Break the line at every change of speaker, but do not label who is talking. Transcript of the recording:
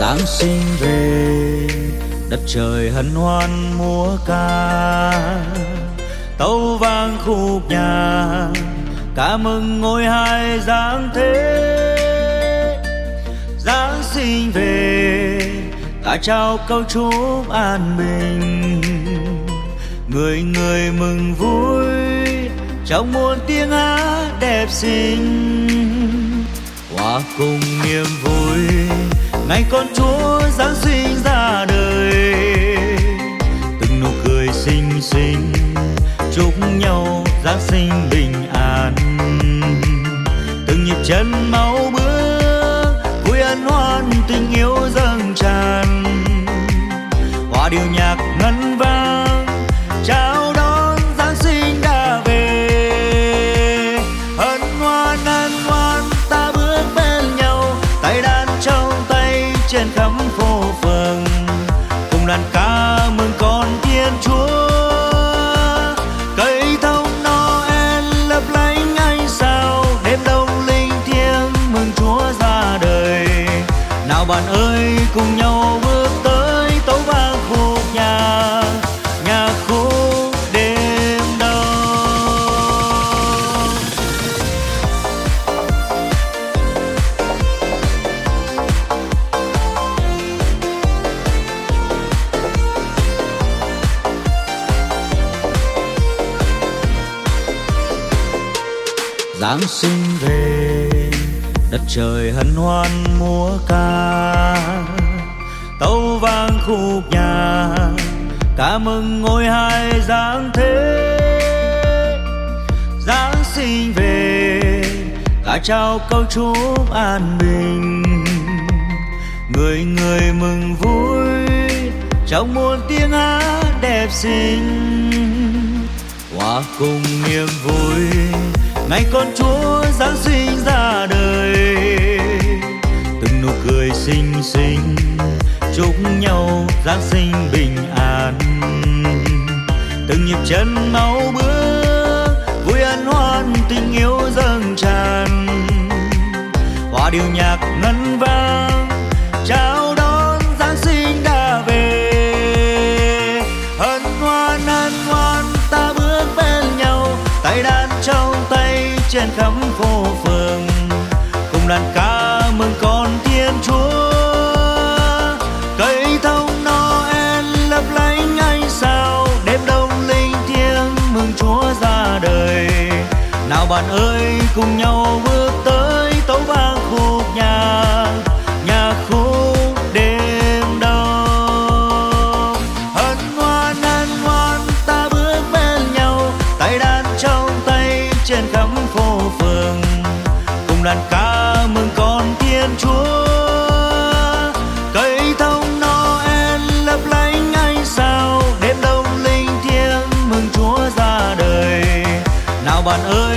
Giáng sinh về, đất trời hân hoan múa ca, tấu vang khúc nhạc ca mừng ngôi hai giáng thế. Giáng sinh về, ta trao câu chúc an bình, người người mừng vui trong muôn tiếng hát đẹp xinh. Hòa cùng niềm vui ngày con Chúa Giáng sinh ra đời, từng nụ cười xinh xinh chúc nhau Giáng sinh bình an. Từng nhịp chân máu bước vui hân hoan tình yêu dâng tràn, hòa điệu nhạc ngân vang chào đón Giáng sinh đã về. Hân hoan ta bước bên nhau, tay đàn trong tay trên khắp phố phường, cùng đàn ca mừng con Thiên Chúa. Cây thông Noel lấp lánh ánh sao, đêm đông linh thiêng mừng Chúa ra đời. Nào bạn ơi cùng nhau bước tới tấu vang khúc nhạc, nhạc khúc đêm đông. Giáng sinh về, đất trời hân hoan múa ca, tấu vang khúc nhạc ca mừng ngôi hai giáng thế. Giáng sinh về, ta trao câu chúc an bình, người người mừng vui trong muôn tiếng hát đẹp xinh. Hòa cùng niềm vui ngày con Chúa Giáng sinh ra đời, từng nụ cười xinh xinh chúc nhau Giáng sinh bình an. Từng nhịp chân máu bước vui hân hoan tình yêu dâng tràn, hòa điệu nhạc ngân vang chào đón Giáng sinh đã về. Hân hoan ta bước bên nhau, tay đàn trong tay trên khắp phố phường, cùng đàn ca mừng con Thiên Chúa. Cây thông Noel lấp lánh ánh sao, đêm đông linh thiêng mừng Chúa ra đời. Nào bạn ơi cùng nhau bước tới tấu vang khúc nhạc, nhạc khúc đêm đông. Hân hoan ta bước bên nhau, tay đàn trong tay trên khắp phố phường, cùng đàn ca mừng con Thiên Chúa. Cây thông Noel lấp lánh ánh sao, đêm đông linh thiêng mừng Chúa ra đời. Nào bạn ơi